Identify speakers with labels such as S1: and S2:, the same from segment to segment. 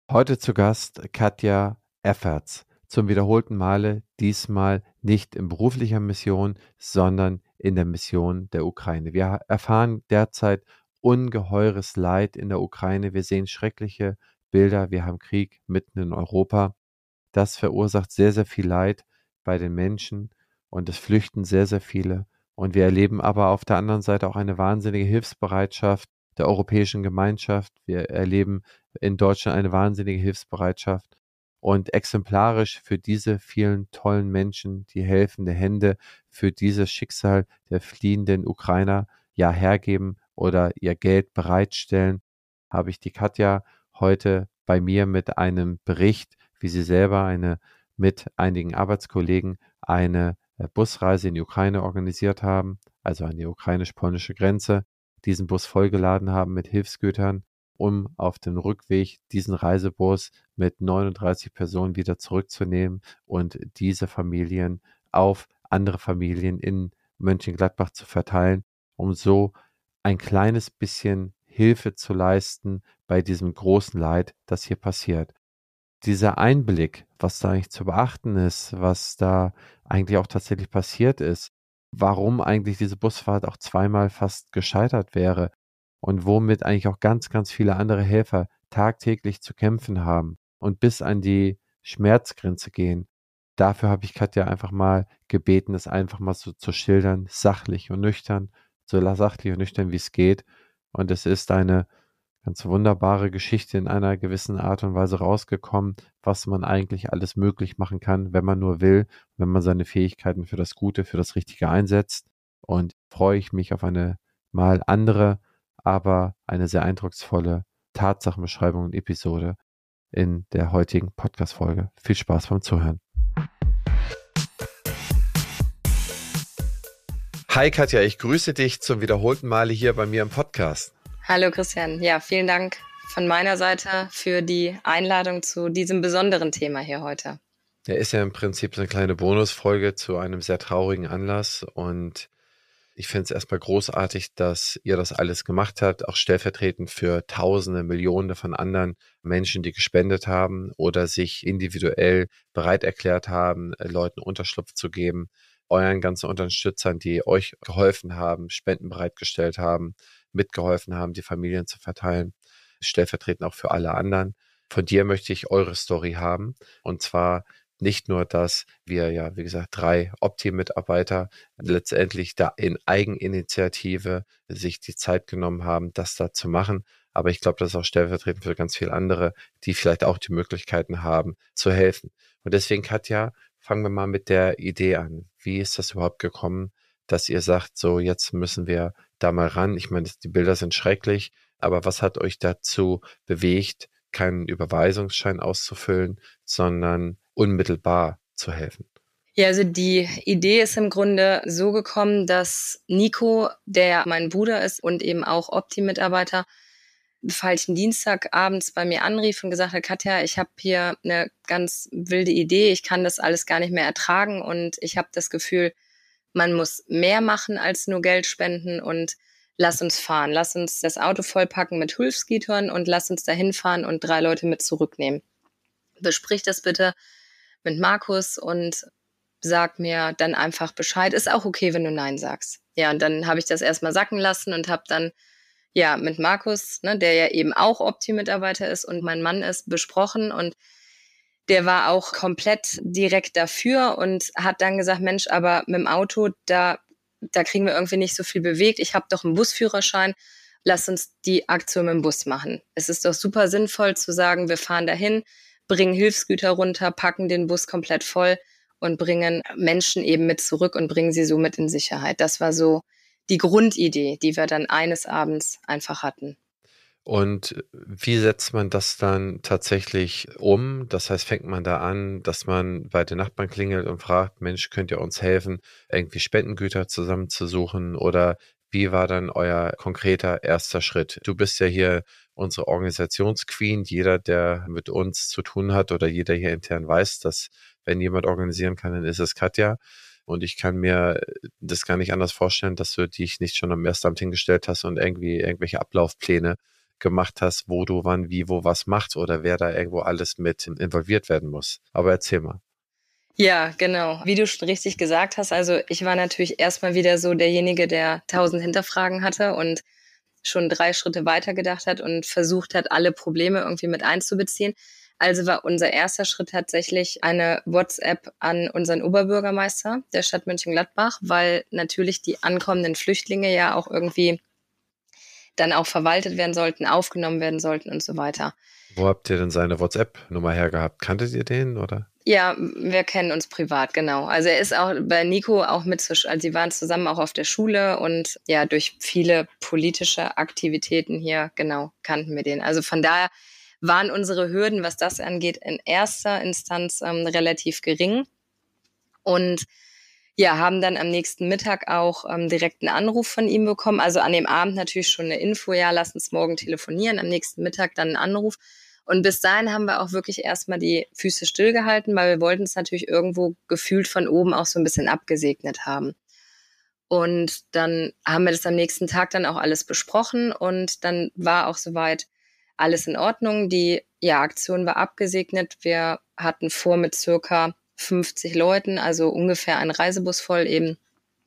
S1: Heute zu Gast Katja Efferts. Zum wiederholten Male, diesmal nicht in beruflicher Mission, sondern in der Mission der Ukraine. Wir erfahren derzeit ungeheures Leid in der Ukraine. Wir sehen schreckliche Bilder. Wir haben Krieg mitten in Europa. Das verursacht sehr, sehr viel Leid bei den Menschen und es flüchten sehr, sehr viele. Und wir erleben aber auf der anderen Seite auch eine wahnsinnige Hilfsbereitschaft der Europäischen Gemeinschaft. Wir erleben in Deutschland eine wahnsinnige Hilfsbereitschaft und exemplarisch für diese vielen tollen Menschen, die helfende Hände für dieses Schicksal der fliehenden Ukrainer ja hergeben oder ihr Geld bereitstellen, habe ich die Katja heute bei mir mit einem Bericht, wie sie selber mit einigen Arbeitskollegen eine Busreise in die Ukraine organisiert haben, also an die ukrainisch-polnische Grenze, diesen Bus vollgeladen haben mit Hilfsgütern, um auf dem Rückweg diesen Reisebus mit 39 Personen wieder zurückzunehmen und diese Familien auf andere Familien in Mönchengladbach zu verteilen, um so ein kleines bisschen Hilfe zu leisten bei diesem großen Leid, das hier passiert. Dieser Einblick, was da eigentlich zu beachten ist, was da eigentlich auch tatsächlich passiert ist, warum eigentlich diese Busfahrt auch zweimal fast gescheitert wäre und womit eigentlich auch ganz, ganz viele andere Helfer tagtäglich zu kämpfen haben und bis an die Schmerzgrenze gehen. Dafür habe ich Katja einfach mal gebeten, es einfach mal so zu schildern, sachlich und nüchtern, so sachlich und nüchtern, wie es geht. Und es ist eine ganz wunderbare Geschichte in einer gewissen Art und Weise rausgekommen, was man eigentlich alles möglich machen kann, wenn man nur will, wenn man seine Fähigkeiten für das Gute, für das Richtige einsetzt. Und freue ich mich auf eine mal andere, aber eine sehr eindrucksvolle Tatsachenbeschreibung und Episode in der heutigen Podcast-Folge. Viel Spaß beim Zuhören. Hi Katja, ich grüße dich zum wiederholten Male hier bei mir im Podcast.
S2: Hallo Christian, ja, vielen Dank von meiner Seite für die Einladung zu diesem besonderen Thema hier heute.
S1: Der ist ja im Prinzip eine kleine Bonusfolge zu einem sehr traurigen Anlass und ich finde es erstmal großartig, dass ihr das alles gemacht habt, auch stellvertretend für Tausende, Millionen von anderen Menschen, die gespendet haben oder sich individuell bereit erklärt haben, Leuten Unterschlupf zu geben, euren ganzen Unterstützern, die euch geholfen haben, Spenden bereitgestellt haben, mitgeholfen haben, die Familien zu verteilen, stellvertretend auch für alle anderen. Von dir möchte ich eure Story haben und zwar nicht nur, dass wir ja, wie gesagt, 3 Opti-Mitarbeiter letztendlich da in Eigeninitiative sich die Zeit genommen haben, das da zu machen. Aber ich glaube, das ist auch stellvertretend für ganz viele andere, die vielleicht auch die Möglichkeiten haben, zu helfen. Und deswegen, Katja, fangen wir mal mit der Idee an. Wie ist das überhaupt gekommen, dass ihr sagt, so jetzt müssen wir da mal ran? Ich meine, die Bilder sind schrecklich, aber was hat euch dazu bewegt, keinen Überweisungsschein auszufüllen, sondern unmittelbar zu helfen?
S2: Ja, also die Idee ist im Grunde so gekommen, dass Nico, der mein Bruder ist und eben auch Opti-Mitarbeiter, falschen Dienstag abends bei mir anrief und gesagt hat, Katja, ich habe hier eine ganz wilde Idee, ich kann das alles gar nicht mehr ertragen und ich habe das Gefühl, man muss mehr machen als nur Geld spenden und lass uns fahren. Lass uns das Auto vollpacken mit Hilfsgütern und lass uns dahin fahren und 3 Leute mit zurücknehmen. Besprich das bitte mit Markus und sag mir dann einfach Bescheid. Ist auch okay, wenn du Nein sagst. Ja, und dann habe ich das erstmal sacken lassen und habe dann ja mit Markus, ne, der ja eben auch Opti-Mitarbeiter ist und mein Mann ist, besprochen und der war auch komplett direkt dafür und hat dann gesagt, Mensch, aber mit dem Auto, da kriegen wir irgendwie nicht so viel bewegt. Ich habe doch einen Busführerschein. Lass uns die Aktion mit dem Bus machen. Es ist doch super sinnvoll zu sagen, wir fahren dahin, bringen Hilfsgüter runter, packen den Bus komplett voll und bringen Menschen eben mit zurück und bringen sie somit in Sicherheit. Das war so die Grundidee, die wir dann eines Abends einfach hatten.
S1: Und wie setzt man das dann tatsächlich um? Das heißt, fängt man da an, dass man bei den Nachbarn klingelt und fragt, Mensch, könnt ihr uns helfen, irgendwie Spendengüter zusammenzusuchen? Oder wie war dann euer konkreter erster Schritt? Du bist ja hier unsere Organisationsqueen. Jeder, der mit uns zu tun hat oder jeder hier intern weiß, dass wenn jemand organisieren kann, dann ist es Katja. Und ich kann mir das gar nicht anders vorstellen, dass du dich nicht schon am ersten Abend hingestellt hast und irgendwie irgendwelche Ablaufpläne gemacht hast, wo du wann, wie, wo was machst oder wer da irgendwo alles mit involviert werden muss. Aber erzähl mal.
S2: Ja, genau. Wie du schon richtig gesagt hast, also ich war natürlich erstmal wieder so derjenige, der 1000 Hinterfragen hatte und schon 3 Schritte weitergedacht hat und versucht hat, alle Probleme irgendwie mit einzubeziehen. Also war unser erster Schritt tatsächlich eine WhatsApp an unseren Oberbürgermeister der Stadt Mönchengladbach, weil natürlich die ankommenden Flüchtlinge ja auch irgendwie dann auch verwaltet werden sollten, aufgenommen werden sollten und so weiter.
S1: Wo habt ihr denn seine WhatsApp-Nummer hergehabt? Kanntet ihr den oder?
S2: Ja, wir kennen uns privat, genau. Also er ist auch bei Nico auch also sie waren zusammen auch auf der Schule und ja, durch viele politische Aktivitäten hier, genau, kannten wir den. Also von daher waren unsere Hürden, was das angeht, in erster Instanz relativ gering. Und ja, haben dann am nächsten Mittag auch direkt einen Anruf von ihm bekommen. Also an dem Abend natürlich schon eine Info, ja, lass uns morgen telefonieren. Am nächsten Mittag dann einen Anruf. Und bis dahin haben wir auch wirklich erstmal die Füße stillgehalten, weil wir wollten es natürlich irgendwo gefühlt von oben auch so ein bisschen abgesegnet haben. Und dann haben wir das am nächsten Tag dann auch alles besprochen und dann war auch soweit alles in Ordnung. Die Aktion war abgesegnet. Wir hatten vor, mit circa 50 Leuten, also ungefähr ein Reisebus voll, eben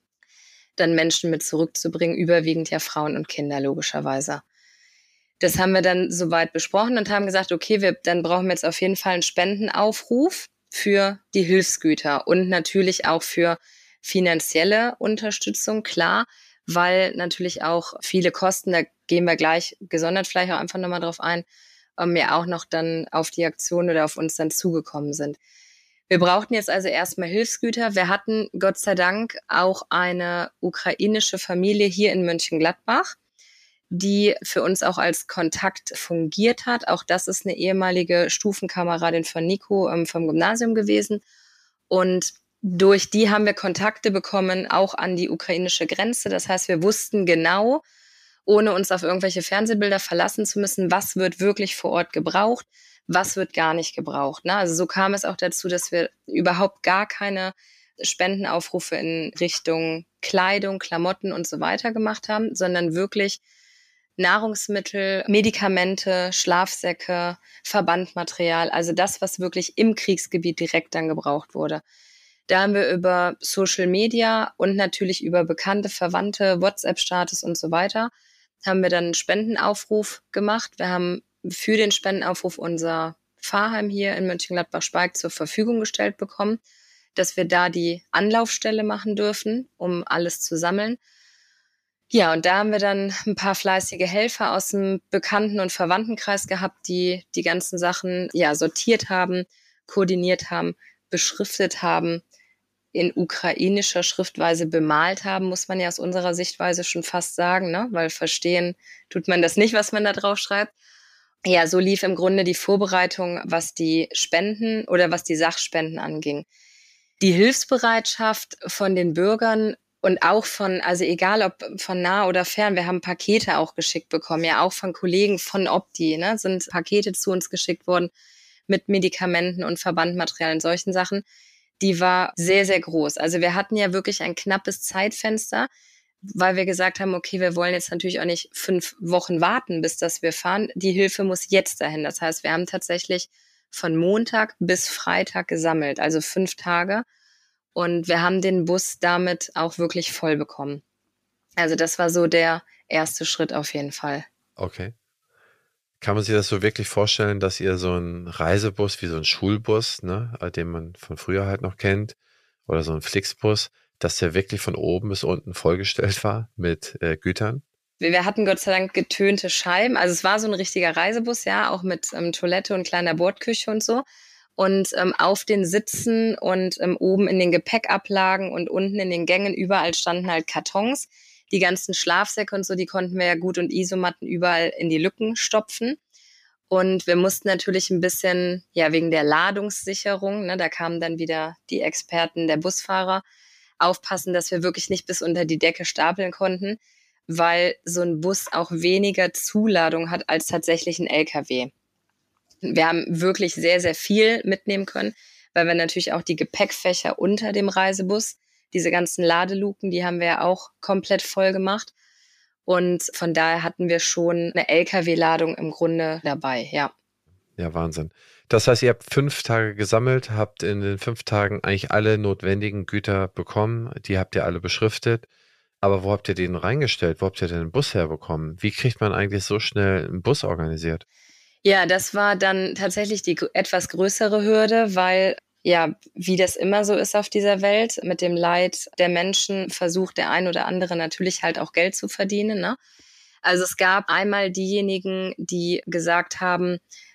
S2: dann Menschen mit zurückzubringen, überwiegend ja Frauen und Kinder logischerweise. Das haben wir dann soweit besprochen und haben gesagt, okay, dann brauchen wir jetzt auf jeden Fall einen Spendenaufruf für die Hilfsgüter und natürlich auch für finanzielle Unterstützung, klar, weil natürlich auch viele Kosten, da gehen wir gleich gesondert vielleicht auch einfach nochmal drauf ein, ja auch noch dann auf die Aktion oder auf uns dann zugekommen sind. Wir brauchten jetzt also erstmal Hilfsgüter. Wir hatten Gott sei Dank auch eine ukrainische Familie hier in Mönchengladbach, die für uns auch als Kontakt fungiert hat. Auch das ist eine ehemalige Stufenkameradin von Nico vom Gymnasium gewesen. Und durch die haben wir Kontakte bekommen, auch an die ukrainische Grenze. Das heißt, wir wussten genau, ohne uns auf irgendwelche Fernsehbilder verlassen zu müssen, was wird wirklich vor Ort gebraucht, was wird gar nicht gebraucht. Ne? Also so kam es auch dazu, dass wir überhaupt gar keine Spendenaufrufe in Richtung Kleidung, Klamotten und so weiter gemacht haben, sondern wirklich Nahrungsmittel, Medikamente, Schlafsäcke, Verbandmaterial, also das, was wirklich im Kriegsgebiet direkt dann gebraucht wurde. Da haben wir über Social Media und natürlich über bekannte Verwandte, WhatsApp-Status und so weiter, haben wir dann einen Spendenaufruf gemacht. Wir haben für den Spendenaufruf unser Pfarrheim hier in Mönchengladbach-Speig zur Verfügung gestellt bekommen, dass wir da die Anlaufstelle machen dürfen, um alles zu sammeln. Ja, und da haben wir dann ein paar fleißige Helfer aus dem Bekannten- und Verwandtenkreis gehabt, die die ganzen Sachen ja sortiert haben, koordiniert haben, beschriftet haben, in ukrainischer Schriftweise bemalt haben, muss man ja aus unserer Sichtweise schon fast sagen, ne? Weil verstehen tut man das nicht, was man da drauf schreibt. Ja, so lief im Grunde die Vorbereitung, was die Spenden oder was die Sachspenden anging. Die Hilfsbereitschaft von den Bürgern und auch also egal ob von nah oder fern, wir haben Pakete auch geschickt bekommen, ja auch von Kollegen von Opti, ne, sind Pakete zu uns geschickt worden mit Medikamenten und Verbandmaterial und solchen Sachen. Die war sehr, sehr groß. Also wir hatten ja wirklich ein knappes Zeitfenster, weil wir gesagt haben, okay, wir wollen jetzt natürlich auch nicht 5 Wochen warten, bis dass wir fahren. Die Hilfe muss jetzt dahin. Das heißt, wir haben tatsächlich von Montag bis Freitag gesammelt, also 5 Tage. Und wir haben den Bus damit auch wirklich voll bekommen. Also das war so der erste Schritt auf jeden Fall.
S1: Okay. Kann man sich das so wirklich vorstellen, dass ihr so einen Reisebus wie so ein Schulbus, ne, den man von früher halt noch kennt, oder so ein Flixbus, dass der wirklich von oben bis unten vollgestellt war mit Gütern?
S2: Wir hatten Gott sei Dank getönte Scheiben. Also es war so ein richtiger Reisebus, ja, auch mit Toilette und kleiner Bordküche und so. Und auf den Sitzen und oben in den Gepäckablagen und unten in den Gängen überall standen halt Kartons. Die ganzen Schlafsäcke und so, die konnten wir ja gut und Isomatten überall in die Lücken stopfen. Und wir mussten natürlich ein bisschen, ja, wegen der Ladungssicherung, ne, da kamen dann wieder die Experten der Busfahrer, aufpassen, dass wir wirklich nicht bis unter die Decke stapeln konnten, weil so ein Bus auch weniger Zuladung hat als tatsächlich ein LKW. Wir haben wirklich sehr, sehr viel mitnehmen können, weil wir natürlich auch die Gepäckfächer unter dem Reisebus, diese ganzen Ladeluken, die haben wir ja auch komplett voll gemacht. Und von daher hatten wir schon eine LKW-Ladung im Grunde dabei, ja.
S1: Ja, Wahnsinn. Das heißt, ihr habt 5 Tage gesammelt, habt in den 5 Tagen eigentlich alle notwendigen Güter bekommen, die habt ihr alle beschriftet. Aber wo habt ihr den reingestellt? Wo habt ihr denn einen Bus herbekommen? Wie kriegt man eigentlich so schnell einen Bus organisiert?
S2: Ja, das war dann tatsächlich die etwas größere Hürde, weil ja, wie das immer so ist auf dieser Welt, mit dem Leid der Menschen versucht der ein oder andere natürlich halt auch Geld zu verdienen, ne? Also es gab einmal diejenigen, die gesagt haben,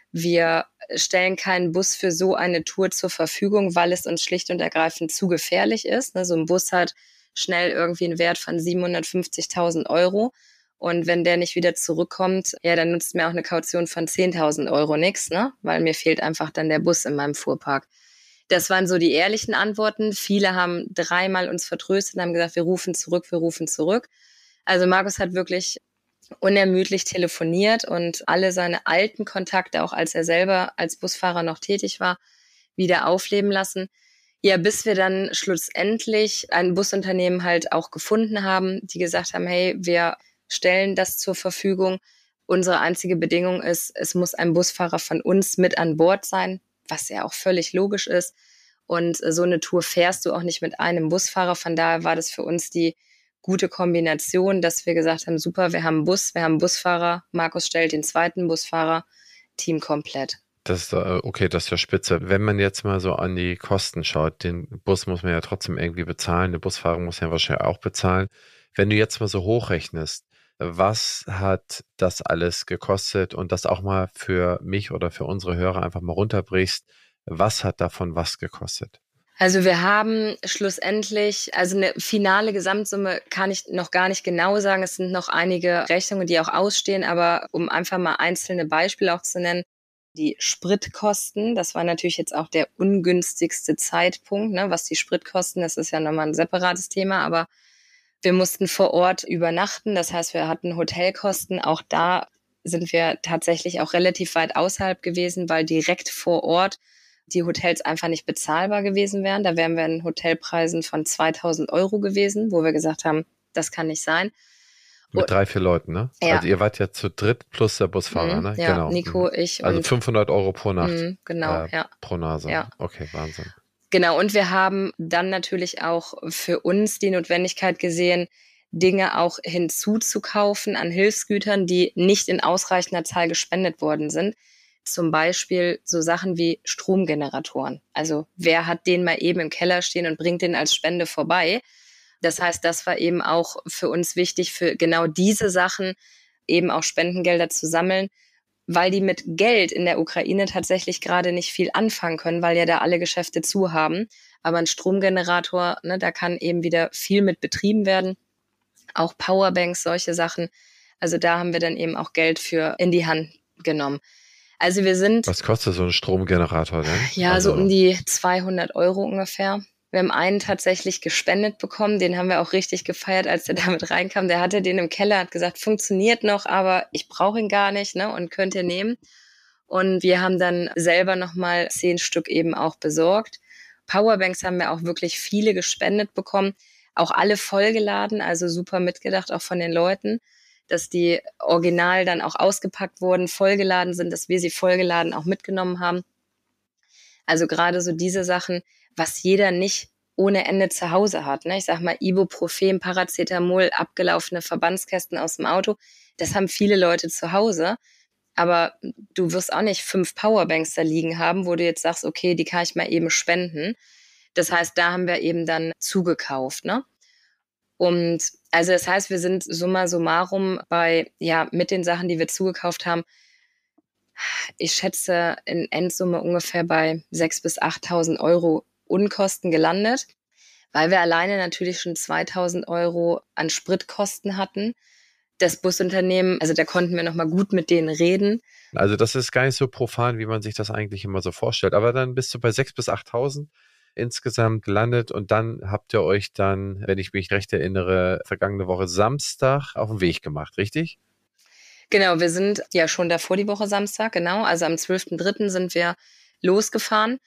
S2: wir stellen keinen Bus für so eine Tour zur Verfügung, weil es uns schlicht und ergreifend zu gefährlich ist. Ne? So ein Bus hat schnell irgendwie einen Wert von 750.000 Euro. Und wenn der nicht wieder zurückkommt, ja, dann nutzt mir auch eine Kaution von 10.000 Euro nichts, ne? Weil mir fehlt einfach dann der Bus in meinem Fuhrpark. Das waren so die ehrlichen Antworten. Viele haben dreimal uns vertröstet und haben gesagt, wir rufen zurück, wir rufen zurück. Also Markus hat wirklich unermüdlich telefoniert und alle seine alten Kontakte, auch als er selber als Busfahrer noch tätig war, wieder aufleben lassen. Ja, bis wir dann schlussendlich ein Busunternehmen halt auch gefunden haben, die gesagt haben, hey, wir stellen das zur Verfügung. Unsere einzige Bedingung ist, es muss ein Busfahrer von uns mit an Bord sein, was ja auch völlig logisch ist. Und so eine Tour fährst du auch nicht mit einem Busfahrer. Von daher war das für uns die gute Kombination, dass wir gesagt haben, super, wir haben einen Bus, wir haben einen Busfahrer, Markus stellt den zweiten Busfahrer, Team komplett.
S1: Okay, das ist ja spitze. Wenn man jetzt mal so an die Kosten schaut, den Bus muss man ja trotzdem irgendwie bezahlen, der Busfahrer muss ja wahrscheinlich auch bezahlen. Wenn du jetzt mal so hochrechnest, was hat das alles gekostet und das auch mal für mich oder für unsere Hörer einfach mal runterbrichst, was hat davon was gekostet?
S2: Also wir haben schlussendlich, also eine finale Gesamtsumme kann ich noch gar nicht genau sagen. Es sind noch einige Rechnungen, die auch ausstehen, aber um einfach mal einzelne Beispiele auch zu nennen, die Spritkosten, das war natürlich jetzt auch der ungünstigste Zeitpunkt, ne, was die Spritkosten, das ist ja nochmal ein separates Thema, aber wir mussten vor Ort übernachten, das heißt, wir hatten Hotelkosten, auch da sind wir tatsächlich auch relativ weit außerhalb gewesen, weil direkt vor Ort die Hotels einfach nicht bezahlbar gewesen wären. Da wären wir in Hotelpreisen von 2.000 Euro gewesen, wo wir gesagt haben, das kann nicht sein.
S1: Mit 3, 4 Leuten, ne?
S2: Ja,
S1: Also ihr wart ja zu dritt plus der Busfahrer, ne?
S2: ja,
S1: Genau.
S2: Nico, ich
S1: Also
S2: und
S1: 500 Euro pro Nacht,
S2: genau, ja,
S1: pro Nase.
S2: ja.
S1: Okay, Wahnsinn.
S2: Genau, und wir haben dann natürlich auch für uns die Notwendigkeit gesehen, Dinge auch hinzuzukaufen an Hilfsgütern, die nicht in ausreichender Zahl gespendet worden sind. Zum Beispiel so Sachen wie Stromgeneratoren. Also wer hat den mal eben im Keller stehen und bringt den als Spende vorbei? Das heißt, das war eben auch für uns wichtig, für genau diese Sachen eben auch Spendengelder zu sammeln, weil die mit Geld in der Ukraine tatsächlich gerade nicht viel anfangen können, weil ja da alle Geschäfte zu haben. Aber ein Stromgenerator, ne, da kann eben wieder viel mit betrieben werden. Auch Powerbanks, solche Sachen. Also da haben wir dann eben auch Geld für in die Hand genommen. Also wir sind
S1: Was kostet so ein Stromgenerator denn?
S2: ja so um die 200 Euro ungefähr. Wir haben einen tatsächlich gespendet bekommen, den haben wir auch richtig gefeiert, als der damit reinkam. Der hatte den im Keller, hat gesagt, funktioniert noch, aber ich brauche ihn gar nicht, ne, und könnt ihr nehmen. Und wir haben dann selber nochmal 10 Stück eben auch besorgt. Powerbanks haben wir auch wirklich viele gespendet bekommen, auch alle vollgeladen, also super mitgedacht, auch von den Leuten, dass die original dann auch ausgepackt wurden, vollgeladen sind, dass wir sie vollgeladen auch mitgenommen haben. Also gerade so diese Sachen, was jeder nicht ohne Ende zu Hause hat. Ne? Ich sag mal, Ibuprofen, Paracetamol, abgelaufene Verbandskästen aus dem Auto, das haben viele Leute zu Hause. Aber du wirst auch nicht 5 Powerbanks da liegen haben, wo du jetzt sagst, okay, die kann ich mal eben spenden. Das heißt, da haben wir eben dann zugekauft, ne? Und also das heißt, wir sind summa summarum bei, ja, mit den Sachen, die wir zugekauft haben, ich schätze in Endsumme ungefähr bei 6.000 bis 8.000 Euro Unkosten gelandet, weil wir alleine natürlich schon 2.000 Euro an Spritkosten hatten. Das Busunternehmen, also da konnten wir nochmal gut mit denen reden.
S1: Also das ist gar nicht so profan, wie man sich das eigentlich immer so vorstellt. Aber dann bist du bei 6.000 bis 8.000 insgesamt gelandet und dann habt ihr euch dann, wenn ich mich recht erinnere, vergangene Woche Samstag auf den Weg gemacht, richtig?
S2: Genau, wir sind ja schon davor die Woche Samstag, genau. Also am 12.3. sind wir losgefahren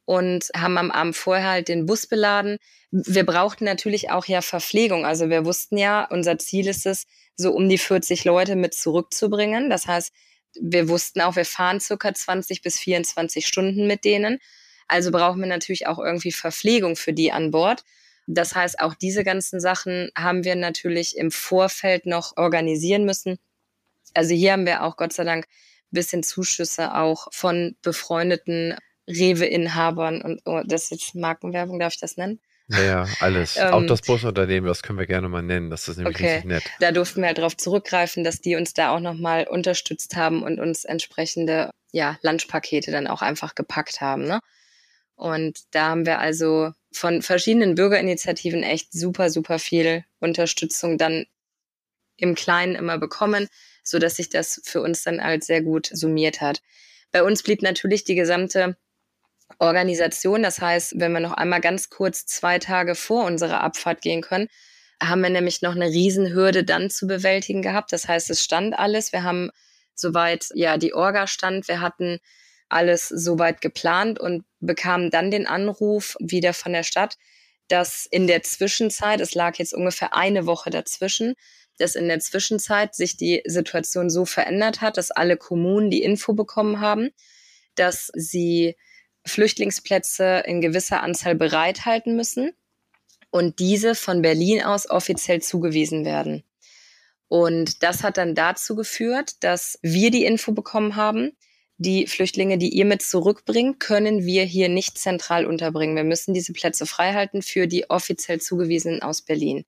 S2: und haben am Abend vorher halt den Bus beladen. Wir brauchten natürlich auch ja Verpflegung. Also wir wussten ja, unser Ziel ist es, so um die 40 Leute mit zurückzubringen. Das heißt, wir wussten auch, wir fahren circa 20 bis 24 Stunden mit denen. Also brauchen wir natürlich auch irgendwie Verpflegung für die an Bord. Das heißt, auch diese ganzen Sachen haben wir natürlich im Vorfeld noch organisieren müssen. Also hier haben wir auch Gott sei Dank ein bisschen Zuschüsse auch von befreundeten Rewe-Inhabern und oh, das ist jetzt Markenwerbung, darf ich das nennen?
S1: Ja, alles. Auch das Busunternehmen, das können wir gerne mal nennen. Das ist nämlich richtig
S2: Okay,
S1: nett.
S2: da durften wir halt darauf zurückgreifen, dass die uns da auch nochmal unterstützt haben und uns entsprechende Lunchpakete dann auch einfach gepackt haben. Ne? Und da haben wir also von verschiedenen Bürgerinitiativen echt super, super viel Unterstützung dann im Kleinen immer bekommen, so dass sich das für uns dann als sehr gut summiert hat. Bei uns blieb natürlich die gesamte Organisation. Das heißt, wenn wir noch einmal ganz kurz 2 Tage vor unserer Abfahrt gehen können, haben wir nämlich noch eine Riesenhürde dann zu bewältigen gehabt. Das heißt, es stand alles. Wir haben soweit, die Orga stand. Wir hatten alles soweit geplant und bekamen dann den Anruf wieder von der Stadt, dass in der Zwischenzeit, es lag jetzt ungefähr eine Woche dazwischen, dass in der Zwischenzeit sich die Situation so verändert hat, dass alle Kommunen die Info bekommen haben, dass sie Flüchtlingsplätze in gewisser Anzahl bereithalten müssen und diese von Berlin aus offiziell zugewiesen werden. Und das hat dann dazu geführt, dass wir die Info bekommen haben, die Flüchtlinge, die ihr mit zurückbringt, können wir hier nicht zentral unterbringen. Wir müssen diese Plätze freihalten für die offiziell zugewiesenen aus Berlin.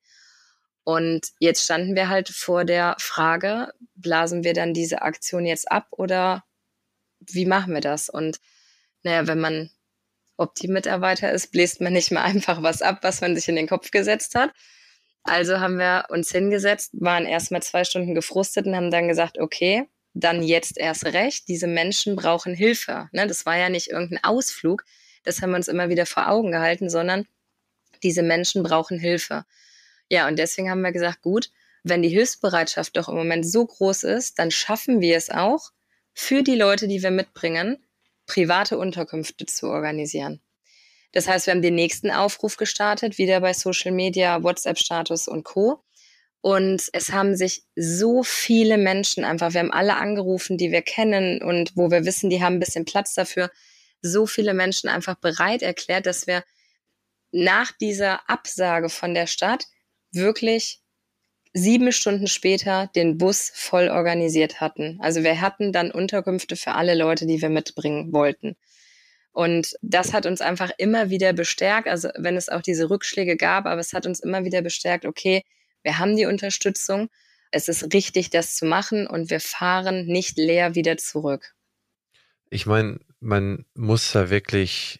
S2: Und jetzt standen wir halt vor der Frage, blasen wir dann diese Aktion jetzt ab oder wie machen wir das? Und wenn man Opti-Mitarbeiter ist, bläst man nicht mehr einfach was ab, was man sich in den Kopf gesetzt hat. Also haben wir uns hingesetzt, waren erstmal 2 Stunden gefrustet und haben dann gesagt, okay, dann jetzt erst recht, diese Menschen brauchen Hilfe. Ne? Das war ja nicht irgendein Ausflug, das haben wir uns immer wieder vor Augen gehalten, sondern diese Menschen brauchen Hilfe. Ja, und deswegen haben wir gesagt, gut, wenn die Hilfsbereitschaft doch im Moment so groß ist, dann schaffen wir es auch, für die Leute, die wir mitbringen, private Unterkünfte zu organisieren. Das heißt, wir haben den nächsten Aufruf gestartet, wieder bei Social Media, WhatsApp-Status und Co. Und es haben sich so viele Menschen einfach, wir haben alle angerufen, die wir kennen und wo wir wissen, die haben ein bisschen Platz dafür, so viele Menschen einfach bereit erklärt, dass wir nach dieser Absage von der Stadt wirklich 7 Stunden später den Bus voll organisiert hatten. Also wir hatten dann Unterkünfte für alle Leute, die wir mitbringen wollten. Und das hat uns einfach immer wieder bestärkt, also wenn es auch diese Rückschläge gab, aber es hat uns immer wieder bestärkt, okay, wir haben die Unterstützung, es ist richtig, das zu machen und wir fahren nicht leer wieder zurück.
S1: Ich meine, man muss da wirklich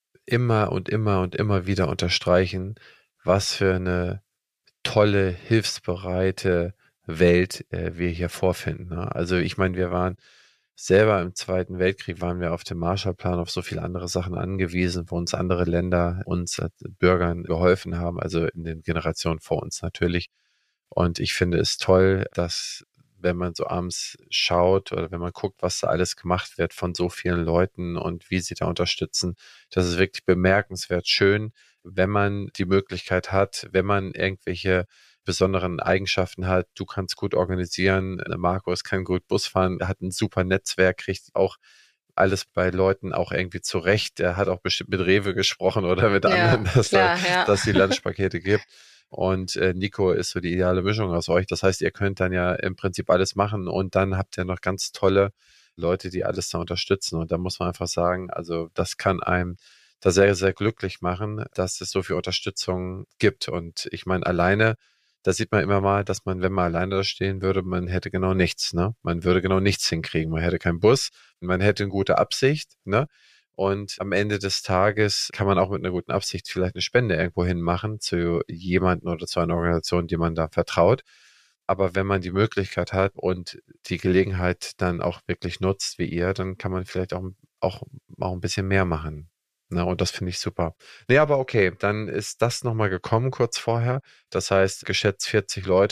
S1: immer und immer und immer wieder unterstreichen, was für eine tolle, hilfsbereite Welt wir hier vorfinden. Ne? Also ich meine, wir waren selber im Zweiten Weltkrieg, waren wir auf dem Marshallplan auf so viele andere Sachen angewiesen, wo uns andere Länder, uns Bürgern geholfen haben, also in den Generationen vor uns natürlich. Und ich finde es toll, dass wenn man so abends schaut oder wenn man guckt, was da alles gemacht wird von so vielen Leuten und wie sie da unterstützen, das ist wirklich bemerkenswert schön, wenn man die Möglichkeit hat, wenn man irgendwelche besonderen Eigenschaften hat. Du kannst gut organisieren, Markus kann gut Bus fahren, hat ein super Netzwerk, kriegt auch alles bei Leuten auch irgendwie zurecht. Er hat auch bestimmt mit Rewe gesprochen oder mit anderen,
S2: Klar, ja.
S1: dass die Lunchpakete gibt. Und Nico ist so die ideale Mischung aus euch. Das heißt, ihr könnt dann ja im Prinzip alles machen und dann habt ihr noch ganz tolle Leute, die alles da unterstützen. Und da muss man einfach sagen, also das kann einem da sehr, sehr glücklich machen, dass es so viel Unterstützung gibt. Und ich meine, alleine, da sieht man immer mal, dass man, wenn man alleine da stehen würde, man hätte genau nichts, ne? Man würde genau nichts hinkriegen. Man hätte keinen Bus, man hätte eine gute Absicht, ne? Und am Ende des Tages kann man auch mit einer guten Absicht vielleicht eine Spende irgendwo hin machen zu jemandem oder zu einer Organisation, die man da vertraut. Aber wenn man die Möglichkeit hat und die Gelegenheit dann auch wirklich nutzt wie ihr, dann kann man vielleicht auch ein bisschen mehr machen. Ne? Und das finde ich super. Nee, aber okay, dann ist das nochmal gekommen kurz vorher. Das heißt, geschätzt 40 Leute.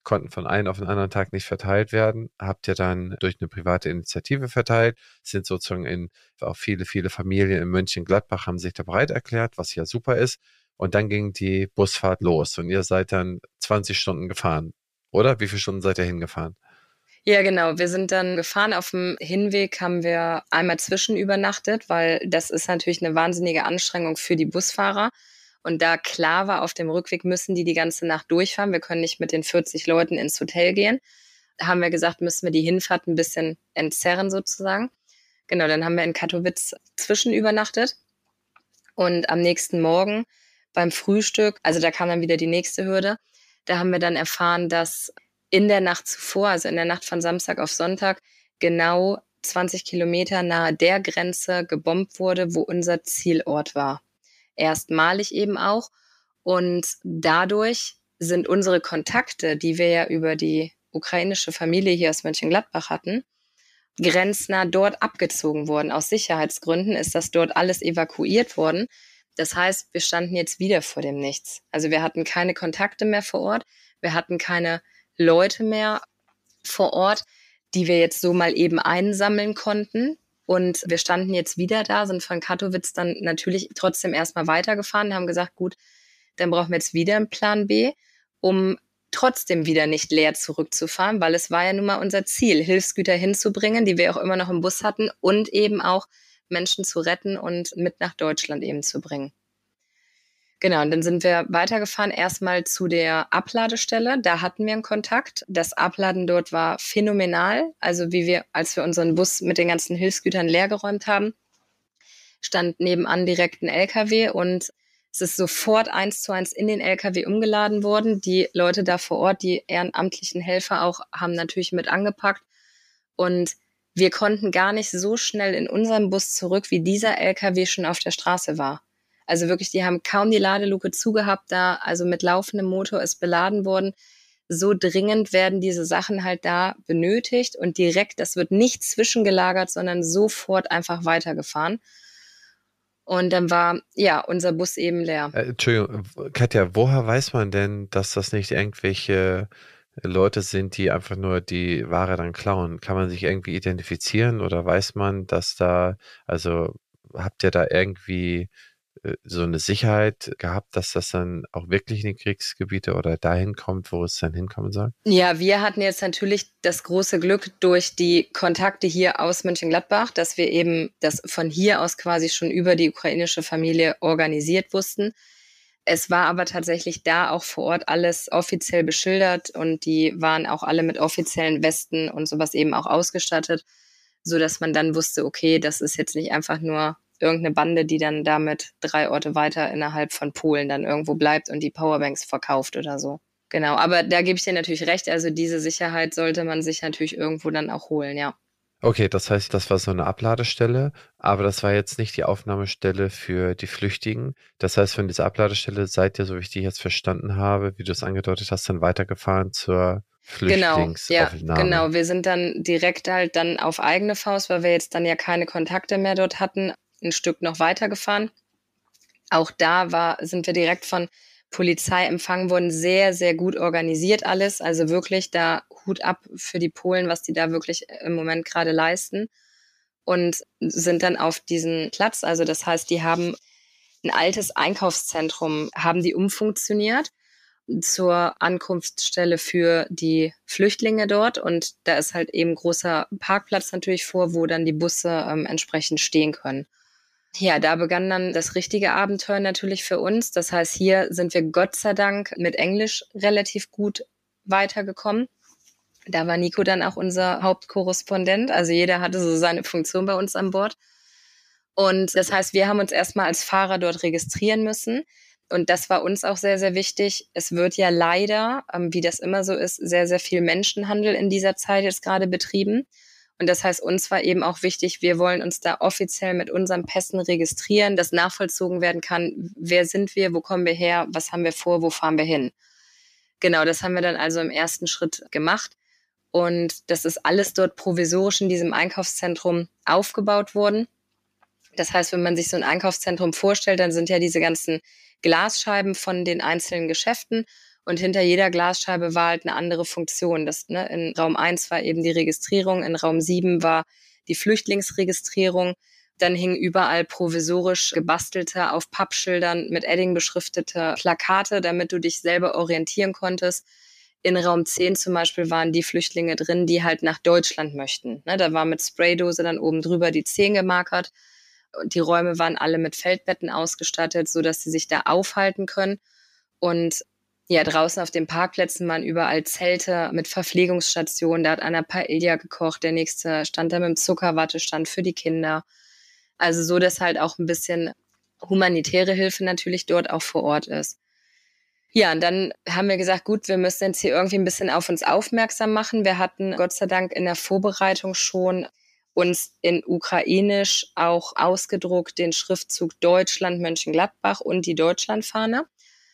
S1: konnten von einem auf den anderen Tag nicht verteilt werden, habt ihr dann durch eine private Initiative verteilt, sind sozusagen auch viele, viele Familien in Mönchengladbach haben sich da bereit erklärt, was ja super ist. Und dann ging die Busfahrt los und ihr seid dann 20 Stunden gefahren, oder? Wie viele Stunden seid ihr hingefahren?
S2: Ja, genau. Wir sind dann gefahren. Auf dem Hinweg haben wir einmal zwischenübernachtet, weil das ist natürlich eine wahnsinnige Anstrengung für die Busfahrer. Und da klar war, auf dem Rückweg müssen die ganze Nacht durchfahren. Wir können nicht mit den 40 Leuten ins Hotel gehen. Da haben wir gesagt, müssen wir die Hinfahrt ein bisschen entzerren sozusagen. Genau, dann haben wir in Katowice zwischenübernachtet. Und am nächsten Morgen beim Frühstück, also da kam dann wieder die nächste Hürde, da haben wir dann erfahren, dass in der Nacht zuvor, also in der Nacht von Samstag auf Sonntag, genau 20 Kilometer nahe der Grenze gebombt wurde, wo unser Zielort war. Erstmalig eben auch. Und dadurch sind unsere Kontakte, die wir ja über die ukrainische Familie hier aus Mönchengladbach hatten, grenznah dort abgezogen worden. Aus Sicherheitsgründen ist das dort alles evakuiert worden. Das heißt, wir standen jetzt wieder vor dem Nichts. Also wir hatten keine Kontakte mehr vor Ort. Wir hatten keine Leute mehr vor Ort, die wir jetzt so mal eben einsammeln konnten. Und wir standen jetzt wieder da, sind von Katowice dann natürlich trotzdem erstmal weitergefahren, haben gesagt, gut, dann brauchen wir jetzt wieder einen Plan B, um trotzdem wieder nicht leer zurückzufahren, weil es war ja nun mal unser Ziel, Hilfsgüter hinzubringen, die wir auch immer noch im Bus hatten und eben auch Menschen zu retten und mit nach Deutschland eben zu bringen. Genau, und dann sind wir weitergefahren, erstmal zu der Abladestelle. Da hatten wir einen Kontakt. Das Abladen dort war phänomenal. Also als wir unseren Bus mit den ganzen Hilfsgütern leergeräumt haben, stand nebenan direkt ein LKW und es ist sofort 1:1 in den LKW umgeladen worden. Die Leute da vor Ort, die ehrenamtlichen Helfer auch, haben natürlich mit angepackt. Und wir konnten gar nicht so schnell in unseren Bus zurück, wie dieser LKW schon auf der Straße war. Also wirklich, die haben kaum die Ladeluke zugehabt da, also mit laufendem Motor ist beladen worden. So dringend werden diese Sachen halt da benötigt und direkt, das wird nicht zwischengelagert, sondern sofort einfach weitergefahren. Und dann war, ja, unser Bus eben leer.
S1: Entschuldigung, Katja, woher weiß man denn, dass das nicht irgendwelche Leute sind, die einfach nur die Ware dann klauen? Kann man sich irgendwie identifizieren oder weiß man, also habt ihr da irgendwie so eine Sicherheit gehabt, dass das dann auch wirklich in die Kriegsgebiete oder dahin kommt, wo es dann hinkommen soll?
S2: Ja, wir hatten jetzt natürlich das große Glück durch die Kontakte hier aus Mönchengladbach, dass wir eben das von hier aus quasi schon über die ukrainische Familie organisiert wussten. Es war aber tatsächlich da auch vor Ort alles offiziell beschildert und die waren auch alle mit offiziellen Westen und sowas eben auch ausgestattet, so dass man dann wusste, okay, das ist jetzt nicht einfach nur irgendeine Bande, die dann damit 3 Orte weiter innerhalb von Polen dann irgendwo bleibt und die Powerbanks verkauft oder so. Genau, aber da gebe ich dir natürlich recht, also diese Sicherheit sollte man sich natürlich irgendwo dann auch holen, ja.
S1: Okay, das heißt, das war so eine Abladestelle, aber das war jetzt nicht die Aufnahmestelle für die Flüchtigen. Das heißt, von dieser Abladestelle seid ihr, so wie ich die jetzt verstanden habe, wie du es angedeutet hast, dann weitergefahren zur
S2: Genau, ja,
S1: Flüchtlingsaufnahme.
S2: genau. Wir sind dann direkt halt dann auf eigene Faust, weil wir jetzt dann ja keine Kontakte mehr dort hatten, ein Stück noch weitergefahren. Auch sind wir direkt von Polizei empfangen worden, sehr, sehr gut organisiert alles. Also wirklich da Hut ab für die Polen, was die da wirklich im Moment gerade leisten. Und sind dann auf diesen Platz, also das heißt, die haben ein altes Einkaufszentrum, haben die umfunktioniert zur Ankunftsstelle für die Flüchtlinge dort. Und da ist halt eben großer Parkplatz natürlich vor, wo dann die Busse entsprechend stehen können. Ja, da begann dann das richtige Abenteuer natürlich für uns. Das heißt, hier sind wir Gott sei Dank mit Englisch relativ gut weitergekommen. Da war Nico dann auch unser Hauptkorrespondent. Also jeder hatte so seine Funktion bei uns an Bord. Und das heißt, wir haben uns erstmal als Fahrer dort registrieren müssen. Und das war uns auch sehr, sehr wichtig. Es wird ja leider, wie das immer so ist, sehr, sehr viel Menschenhandel in dieser Zeit jetzt gerade betrieben. Und das heißt, uns war eben auch wichtig, wir wollen uns da offiziell mit unseren Pässen registrieren, dass nachvollzogen werden kann, wer sind wir, wo kommen wir her, was haben wir vor, wo fahren wir hin. Genau, das haben wir dann also im ersten Schritt gemacht. Und das ist alles dort provisorisch in diesem Einkaufszentrum aufgebaut worden. Das heißt, wenn man sich so ein Einkaufszentrum vorstellt, dann sind ja diese ganzen Glasscheiben von den einzelnen Geschäften Und hinter jeder Glasscheibe war halt eine andere Funktion. In Raum 1 war eben die Registrierung, in Raum 7 war die Flüchtlingsregistrierung. Dann hingen überall provisorisch gebastelte, auf Pappschildern mit Edding beschriftete Plakate, damit du dich selber orientieren konntest. In Raum 10 zum Beispiel waren die Flüchtlinge drin, die halt nach Deutschland möchten. Da war mit Spraydose dann oben drüber die 10 gemarkert. Die Räume waren alle mit Feldbetten ausgestattet, sodass sie sich da aufhalten können. Und ja, draußen auf den Parkplätzen waren überall Zelte mit Verpflegungsstationen. Da hat einer Paella gekocht, der nächste stand da mit dem Zuckerwattestand für die Kinder. Also so, dass halt auch ein bisschen humanitäre Hilfe natürlich dort auch vor Ort ist. Ja, und dann haben wir gesagt, gut, wir müssen jetzt hier irgendwie ein bisschen auf uns aufmerksam machen. Wir hatten Gott sei Dank in der Vorbereitung schon uns in Ukrainisch auch ausgedruckt den Schriftzug Deutschland Mönchengladbach und die Deutschlandfahne.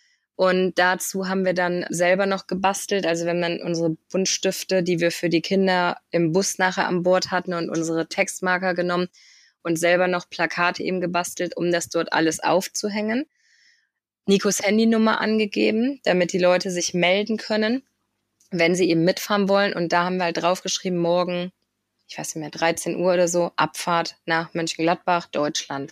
S2: Und dazu haben wir dann selber noch gebastelt. Also wir haben dann unsere Buntstifte, die wir für die Kinder im Bus nachher an Bord hatten, und unsere Textmarker genommen und selber noch Plakate eben gebastelt, um das dort alles aufzuhängen. Nikos Handynummer angegeben, damit die Leute sich melden können, wenn sie eben mitfahren wollen. Und da haben wir halt draufgeschrieben, morgen, ich weiß nicht mehr, 13 Uhr oder so, Abfahrt nach Mönchengladbach, Deutschland.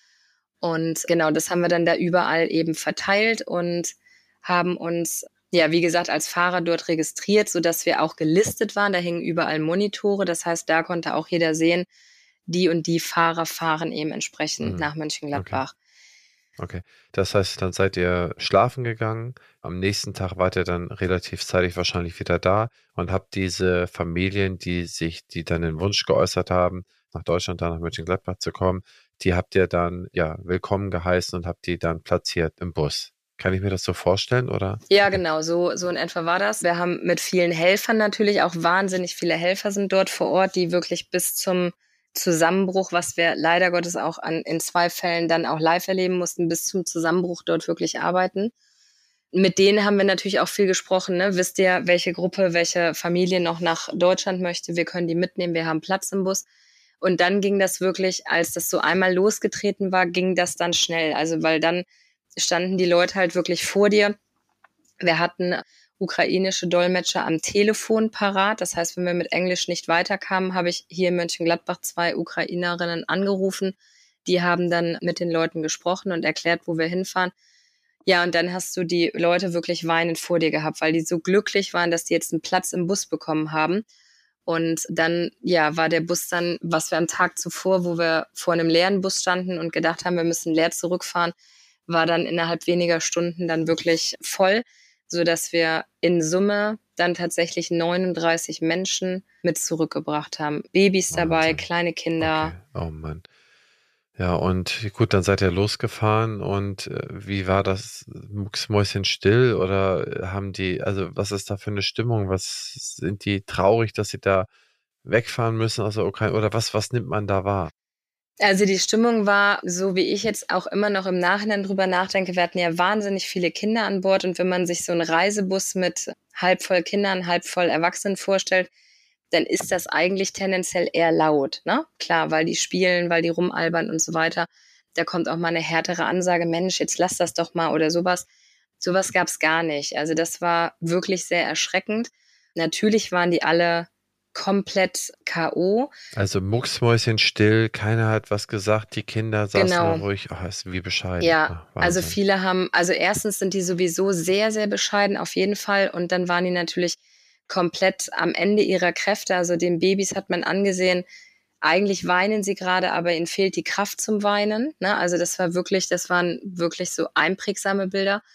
S2: Und genau, das haben wir dann da überall eben verteilt und haben uns, ja, wie gesagt, als Fahrer dort registriert, sodass wir auch gelistet waren. Da hingen überall Monitore. Das heißt, da konnte auch jeder sehen, die und die Fahrer fahren eben entsprechend nach Mönchengladbach.
S1: Okay, das heißt, dann seid ihr schlafen gegangen. Am nächsten Tag wart ihr dann relativ zeitig wahrscheinlich wieder da und habt diese Familien, die dann den Wunsch geäußert haben, nach Deutschland, da nach Mönchengladbach zu kommen, die habt ihr dann ja willkommen geheißen und habt die dann platziert im Bus. Kann ich mir das so vorstellen, oder?
S2: Ja, genau, so in etwa war das. Wir haben mit vielen Helfern natürlich, auch wahnsinnig viele Helfer sind dort vor Ort, die wirklich bis zum Zusammenbruch, was wir leider Gottes auch in 2 Fällen dann auch live erleben mussten, bis zum Zusammenbruch dort wirklich arbeiten. Mit denen haben wir natürlich auch viel gesprochen. Ne? Wisst ihr, welche Gruppe, welche Familie noch nach Deutschland möchte? Wir können die mitnehmen, wir haben Platz im Bus. Und dann ging das wirklich, als das so einmal losgetreten war, ging das dann schnell. Also weil dann standen die Leute halt wirklich vor dir. Wir hatten ukrainische Dolmetscher am Telefon parat. Das heißt, wenn wir mit Englisch nicht weiterkamen, habe ich hier in Mönchengladbach 2 Ukrainerinnen angerufen. Die haben dann mit den Leuten gesprochen und erklärt, wo wir hinfahren. Ja, und dann hast du die Leute wirklich weinend vor dir gehabt, weil die so glücklich waren, dass die jetzt einen Platz im Bus bekommen haben. Und dann, ja, war der Bus dann, was wir am Tag zuvor, wo wir vor einem leeren Bus standen und gedacht haben, wir müssen leer zurückfahren, war dann innerhalb weniger Stunden dann wirklich voll, sodass wir in Summe dann tatsächlich 39 Menschen mit zurückgebracht haben. Babys dabei,
S1: Wahnsinn.
S2: kleine Kinder.
S1: Okay. Oh Mann. Ja, und gut, dann seid ihr losgefahren und wie war das? Mucksmäuschenstill oder also was ist da für eine Stimmung? Was sind die traurig, dass sie da wegfahren müssen aus der Ukraine oder was nimmt man da wahr?
S2: Also die Stimmung war, so wie ich jetzt auch immer noch im Nachhinein drüber nachdenke, wir hatten ja wahnsinnig viele Kinder an Bord, und wenn man sich so einen Reisebus mit halb voll Kindern, halb voll Erwachsenen vorstellt, dann ist das eigentlich tendenziell eher laut, ne? Klar, weil die spielen, weil die rumalbern und so weiter. Da kommt auch mal eine härtere Ansage, Mensch, jetzt lass das doch mal oder sowas. Sowas gab's gar nicht. Also das war wirklich sehr erschreckend. Natürlich waren die alle komplett K.O.
S1: Also mucksmäuschenstill, keiner hat was gesagt, die Kinder saßen
S2: Genau.
S1: nur ruhig. Ach, ist wie bescheiden.
S2: Ja,
S1: Ach,
S2: also
S1: Wahnsinn.
S2: viele haben, also erstens sind die sowieso sehr, sehr bescheiden, auf jeden Fall. Und dann waren die natürlich komplett am Ende ihrer Kräfte. Also den Babys hat man angesehen, eigentlich weinen sie gerade, aber ihnen fehlt die Kraft zum Weinen. Ne? Also das waren wirklich so einprägsame Bilder.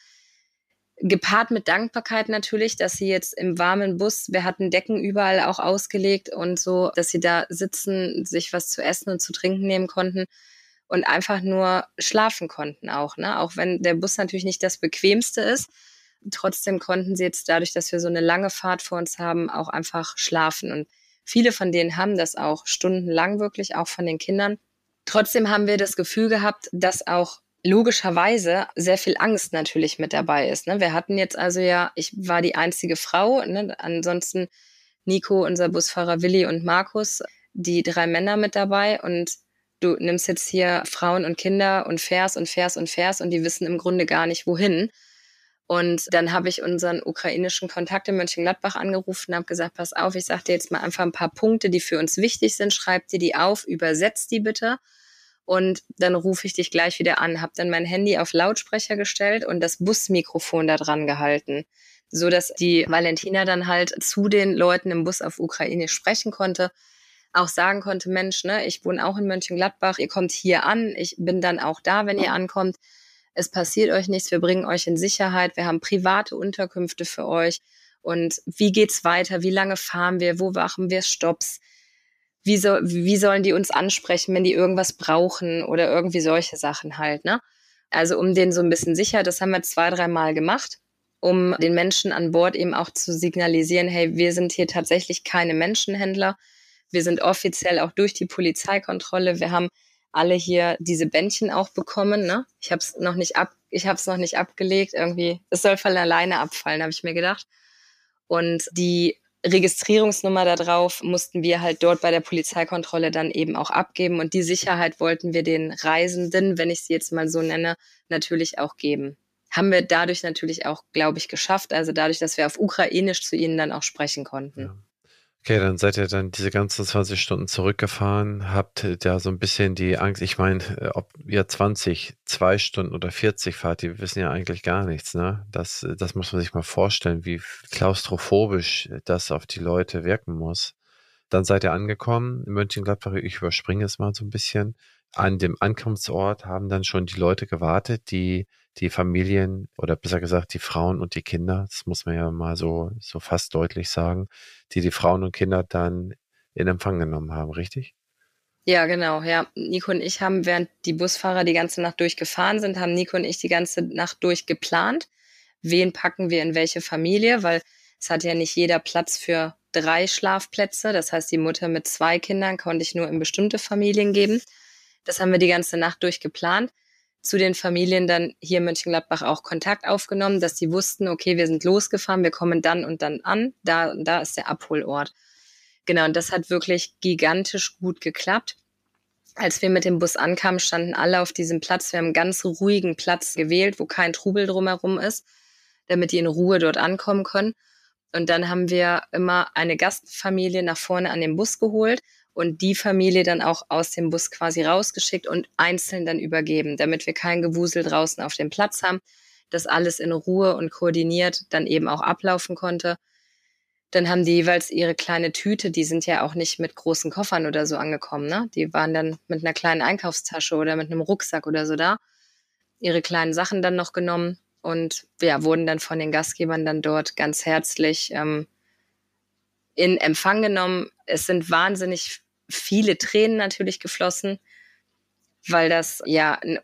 S2: Gepaart mit Dankbarkeit natürlich, dass sie jetzt im warmen Bus, wir hatten Decken überall auch ausgelegt und so, dass sie da sitzen, sich was zu essen und zu trinken nehmen konnten und einfach nur schlafen konnten auch, ne? Auch wenn der Bus natürlich nicht das bequemste ist, trotzdem konnten sie jetzt dadurch, dass wir so eine lange Fahrt vor uns haben, auch einfach schlafen. Und viele von denen haben das auch stundenlang wirklich, auch von den Kindern. Trotzdem haben wir das Gefühl gehabt, dass auch logischerweise sehr viel Angst natürlich mit dabei ist. Ne? Wir hatten jetzt also ja, ich war die einzige Frau, ne? Ansonsten Nico, unser Busfahrer Willi und Markus, die 3 Männer mit dabei, und du nimmst jetzt hier Frauen und Kinder und fährst und fährst und fährst und die wissen im Grunde gar nicht wohin. Und dann habe ich unseren ukrainischen Kontakt in Mönchengladbach angerufen und habe gesagt, pass auf, ich sage dir jetzt mal einfach ein paar Punkte, die für uns wichtig sind, schreib dir die auf, übersetz die bitte und dann rufe ich dich gleich wieder an. Habe dann mein Handy auf Lautsprecher gestellt und das Busmikrofon da dran gehalten, so dass die Valentina dann halt zu den Leuten im Bus auf Ukrainisch sprechen konnte, auch sagen konnte, Mensch, ne, ich wohne auch in Mönchengladbach, ihr kommt hier an, ich bin dann auch da, wenn ihr ankommt. Es passiert euch nichts, wir bringen euch in Sicherheit, wir haben private Unterkünfte für euch. Und wie geht's weiter? Wie lange fahren wir? Wo machen wir Stopps? Wie sollen die uns ansprechen, wenn die irgendwas brauchen oder irgendwie solche Sachen halt, ne? Also um denen so ein bisschen sicher, das haben wir 2-3 Mal gemacht, um den Menschen an Bord eben auch zu signalisieren, hey, wir sind hier tatsächlich keine Menschenhändler. Wir sind offiziell auch durch die Polizeikontrolle. Wir haben alle hier diese Bändchen auch bekommen, ne? Ich habe es noch nicht abgelegt irgendwie. Es soll von alleine abfallen, habe ich mir gedacht. Und die Registrierungsnummer da drauf mussten wir halt dort bei der Polizeikontrolle dann eben auch abgeben. Und die Sicherheit wollten wir den Reisenden, wenn ich sie jetzt mal so nenne, natürlich auch geben. Haben wir dadurch natürlich auch, glaube ich, geschafft. Also dadurch, dass wir auf Ukrainisch zu ihnen dann auch sprechen konnten.
S1: Ja. Okay, dann seid ihr dann diese ganzen 20 Stunden zurückgefahren, habt da so ein bisschen die Angst. Ich meine, ob ihr 20, 2 Stunden oder 40 fahrt, die wissen ja eigentlich gar nichts, ne? Das muss man sich mal vorstellen, wie klaustrophobisch das auf die Leute wirken muss. Dann seid ihr angekommen in Mönchengladbach. Ich überspringe es mal so ein bisschen. An dem Ankunftsort haben dann schon die Leute gewartet, die Familien oder besser gesagt die Frauen und die Kinder, das muss man ja mal so fast deutlich sagen, die Frauen und Kinder dann in Empfang genommen haben, richtig?
S2: Ja, genau, ja. Nico und ich haben, während die Busfahrer die ganze Nacht durchgefahren sind, haben Nico und ich die ganze Nacht durch geplant. Wen packen wir in welche Familie? Weil es hat ja nicht jeder Platz für 3 Schlafplätze. Das heißt, die Mutter mit 2 Kindern konnte ich nur in bestimmte Familien geben. Das haben wir die ganze Nacht durch geplant. Zu den Familien dann hier in Mönchengladbach auch Kontakt aufgenommen, dass die wussten, okay, wir sind losgefahren, wir kommen dann und dann an. Da ist der Abholort. Genau, und das hat wirklich gigantisch gut geklappt. Als wir mit dem Bus ankamen, standen alle auf diesem Platz. Wir haben einen ganz ruhigen Platz gewählt, wo kein Trubel drumherum ist, damit die in Ruhe dort ankommen können. Und dann haben wir immer eine Gastfamilie nach vorne an den Bus geholt und die Familie dann auch aus dem Bus quasi rausgeschickt und einzeln dann übergeben, damit wir kein Gewusel draußen auf dem Platz haben, dass alles in Ruhe und koordiniert dann eben auch ablaufen konnte. Dann haben die jeweils ihre kleine Tüte, die sind ja auch nicht mit großen Koffern oder so angekommen, ne? Die waren dann mit einer kleinen Einkaufstasche oder mit einem Rucksack oder so da, ihre kleinen Sachen dann noch genommen und ja, wurden dann von den Gastgebern dann dort ganz herzlich in Empfang genommen. Es sind wahnsinnig viele Tränen natürlich geflossen, weil das ja ein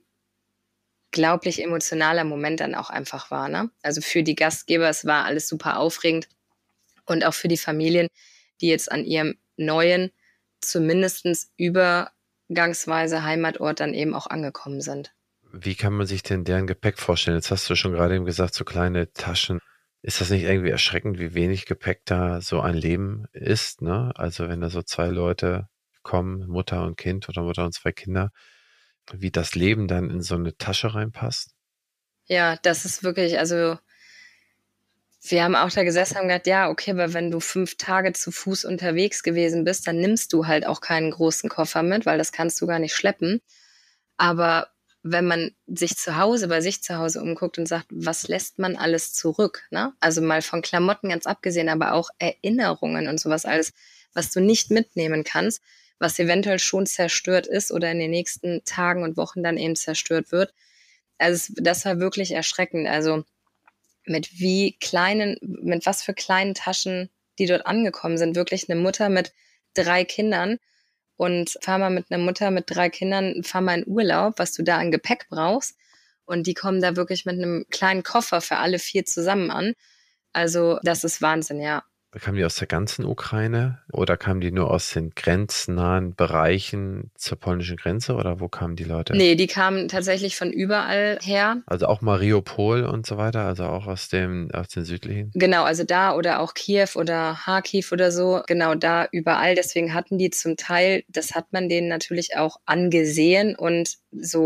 S2: unglaublich emotionaler Moment dann auch einfach war, ne? Also für die Gastgeber, es war alles super aufregend. Und auch für die Familien, die jetzt an ihrem neuen, zumindest übergangsweise Heimatort dann eben auch angekommen sind.
S1: Wie kann man sich denn deren Gepäck vorstellen? Jetzt hast du schon gerade eben gesagt, so kleine Taschen. Ist das nicht irgendwie erschreckend, wie wenig Gepäck da so ein Leben ist, ne? Also wenn da so 2 Leute kommen, Mutter und Kind oder Mutter und 2 Kinder, wie das Leben dann in so eine Tasche reinpasst?
S2: Ja, das ist wirklich, also wir haben auch da gesessen und haben gedacht, ja, okay, aber wenn du 5 Tage zu Fuß unterwegs gewesen bist, dann nimmst du halt auch keinen großen Koffer mit, weil das kannst du gar nicht schleppen. Aber wenn man sich bei sich zu Hause umguckt und sagt, was lässt man alles zurück, ne? Also mal von Klamotten ganz abgesehen, aber auch Erinnerungen und sowas alles, was du nicht mitnehmen kannst, was eventuell schon zerstört ist oder in den nächsten Tagen und Wochen dann eben zerstört wird. Also das war wirklich erschreckend. Also mit was für kleinen Taschen die dort angekommen sind. Wirklich eine Mutter mit 3 Kindern und fahr mal mit einer Mutter mit 3 Kindern, fahr mal in Urlaub, was du da an Gepäck brauchst. Und die kommen da wirklich mit einem kleinen Koffer für alle 4 zusammen an. Also das ist Wahnsinn, ja.
S1: Kamen die aus der ganzen Ukraine oder kamen die nur aus den grenznahen Bereichen zur polnischen Grenze oder wo kamen die Leute?
S2: Nee, die kamen tatsächlich von überall her.
S1: Also auch Mariupol und so weiter, also auch aus den südlichen?
S2: Genau, also da oder auch Kiew oder Kharkiv oder so, genau da überall. Deswegen hatten die zum Teil, das hat man denen natürlich auch angesehen und so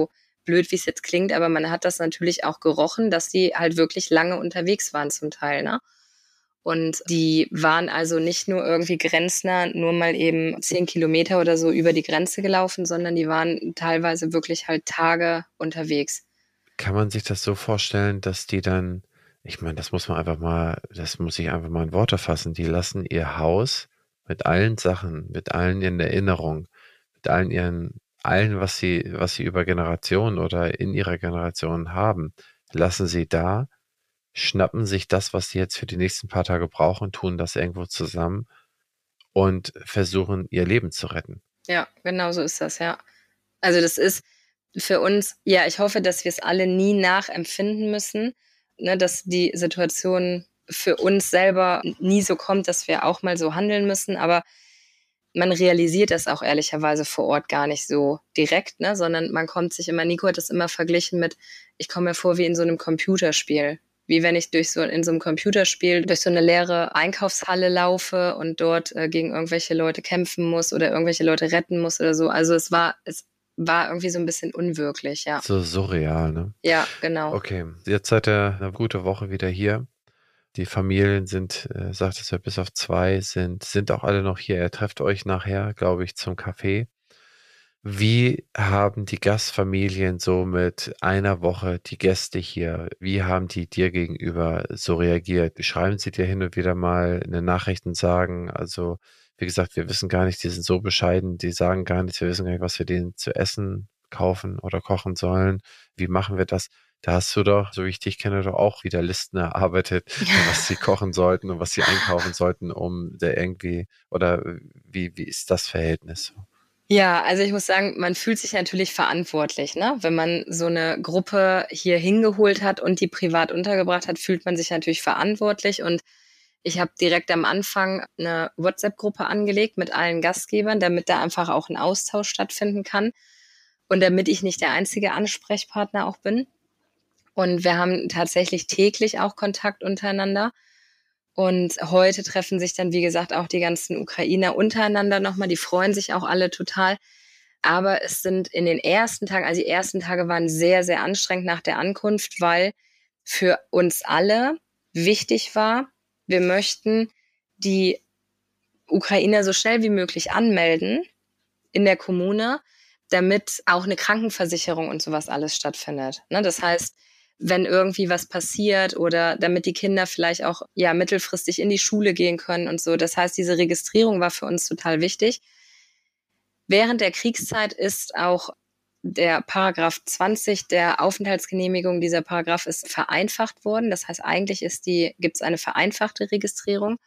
S2: blöd, wie es jetzt klingt, aber man hat das natürlich auch gerochen, dass die halt wirklich lange unterwegs waren zum Teil, ne? Und die waren also nicht nur irgendwie grenznah, nur mal eben 10 Kilometer oder so über die Grenze gelaufen, sondern die waren teilweise wirklich halt Tage unterwegs.
S1: Kann man sich das so vorstellen, dass die dann, ich meine, das muss ich einfach mal in Worte fassen, die lassen ihr Haus mit allen Sachen, mit allen ihren Erinnerungen, mit allen, was sie über Generationen oder in ihrer Generation haben, lassen sie da, schnappen sich das, was sie jetzt für die nächsten paar Tage brauchen, tun das irgendwo zusammen und versuchen, ihr Leben zu retten.
S2: Ja, genau so ist das, ja. Also das ist für uns, ja, ich hoffe, dass wir es alle nie nachempfinden müssen, ne, dass die Situation für uns selber nie so kommt, dass wir auch mal so handeln müssen, aber man realisiert das auch ehrlicherweise vor Ort gar nicht so direkt, ne, sondern man kommt sich immer, Nico hat das immer verglichen mit, ich komme mir vor wie in so einem Computerspiel. Wie wenn ich in so einem Computerspiel durch so eine leere Einkaufshalle laufe und dort gegen irgendwelche Leute kämpfen muss oder irgendwelche Leute retten muss oder so. Also es war irgendwie so ein bisschen unwirklich, ja.
S1: So surreal, ne?
S2: Ja, genau.
S1: Okay, jetzt seid ihr eine gute Woche wieder hier. Die Familien sind, sagtest du, bis auf zwei, sind auch alle noch hier. Ihr trefft euch nachher, glaube ich, zum Kaffee. Wie haben die Gastfamilien so mit einer Woche die Gäste hier, wie haben die dir gegenüber so reagiert? Schreiben sie dir hin und wieder mal eine Nachricht und sagen, also, wie gesagt, wir wissen gar nicht, die sind so bescheiden, die sagen gar nichts, wir wissen gar nicht, was wir denen zu essen kaufen oder kochen sollen. Wie machen wir das? Da hast du doch, so wie ich dich kenne, doch auch wieder Listen erarbeitet, was sie kochen sollten und was sie einkaufen sollten, um da irgendwie, oder wie ist das Verhältnis?
S2: Ja, also ich muss sagen, man fühlt sich natürlich verantwortlich, ne? Wenn man so eine Gruppe hier hingeholt hat und die privat untergebracht hat, fühlt man sich natürlich verantwortlich. Und ich habe direkt am Anfang eine WhatsApp-Gruppe angelegt mit allen Gastgebern, damit da einfach auch ein Austausch stattfinden kann und damit ich nicht der einzige Ansprechpartner auch bin. Und wir haben tatsächlich täglich auch Kontakt untereinander. Und heute treffen sich dann, wie gesagt, auch die ganzen Ukrainer untereinander nochmal. Die freuen sich auch alle total. Aber es sind in den ersten Tagen, also die ersten Tage waren sehr, sehr anstrengend nach der Ankunft, weil für uns alle wichtig war, wir möchten die Ukrainer so schnell wie möglich anmelden in der Kommune, damit auch eine Krankenversicherung und sowas alles stattfindet. Ne? Das heißt, wenn irgendwie was passiert oder damit die Kinder vielleicht auch ja mittelfristig in die Schule gehen können und so. Das heißt, diese Registrierung war für uns total wichtig. Während der Kriegszeit ist auch der Paragraph 20 der Aufenthaltsgenehmigung, dieser Paragraph ist vereinfacht worden. Das heißt, eigentlich gibt es eine vereinfachte Registrierung.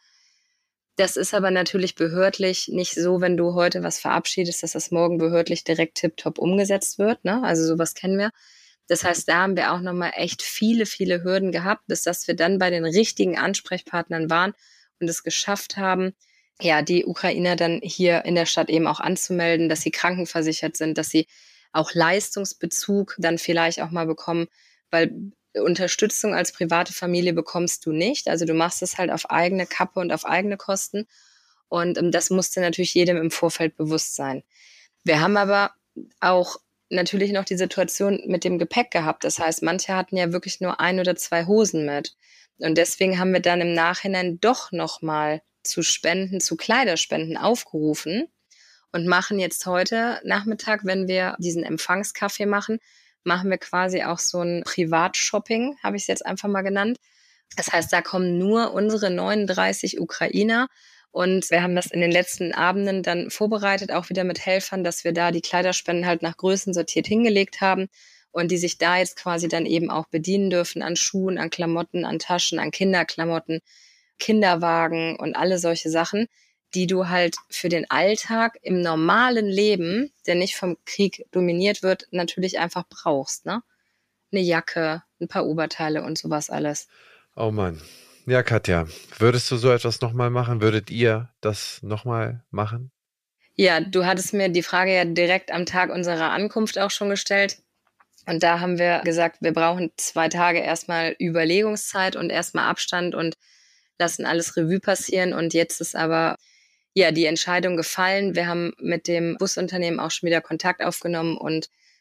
S2: Das ist aber natürlich behördlich nicht so, wenn du heute was verabschiedest, dass das morgen behördlich direkt tipptopp umgesetzt wird. Ne? Also sowas kennen wir. Das heißt, da haben wir auch nochmal echt viele, viele Hürden gehabt, bis dass wir dann bei den richtigen Ansprechpartnern waren und es geschafft haben, ja, die Ukrainer dann hier in der Stadt eben auch anzumelden, dass sie krankenversichert sind, dass sie auch Leistungsbezug dann vielleicht auch mal bekommen, weil Unterstützung als private Familie bekommst du nicht. Also du machst es halt auf eigene Kappe und auf eigene Kosten. Und das musste natürlich jedem im Vorfeld bewusst sein. Wir haben aber auch natürlich noch die Situation mit dem Gepäck gehabt. Das heißt, manche hatten ja wirklich nur 1 oder 2 Hosen mit. Und deswegen haben wir dann im Nachhinein doch nochmal zu Spenden, zu Kleiderspenden aufgerufen und machen jetzt heute Nachmittag, wenn wir diesen Empfangskaffee machen, machen wir quasi auch so ein Privatshopping, habe ich es jetzt einfach mal genannt. Das heißt, da kommen nur unsere 39 Ukrainer und wir haben das in den letzten Abenden dann vorbereitet, auch wieder mit Helfern, dass wir da die Kleiderspenden halt nach Größen sortiert hingelegt haben und die sich da jetzt quasi dann eben auch bedienen dürfen an Schuhen, an Klamotten, an Taschen, an Kinderklamotten, Kinderwagen und alle solche Sachen, die du halt für den Alltag im normalen Leben, der nicht vom Krieg dominiert wird, natürlich einfach brauchst, ne? Eine Jacke, ein paar Oberteile und sowas alles.
S1: Oh Mann. Ja, Katja, würdest du so etwas nochmal machen? Würdet ihr das nochmal machen?
S2: Ja, du hattest mir die Frage ja direkt am Tag unserer Ankunft auch schon gestellt. Und da haben wir gesagt, wir brauchen 2 Tage erstmal Überlegungszeit und erstmal Abstand und lassen alles Revue passieren. Und jetzt ist aber ja die Entscheidung gefallen. Wir haben mit dem Busunternehmen auch schon wieder Kontakt aufgenommen und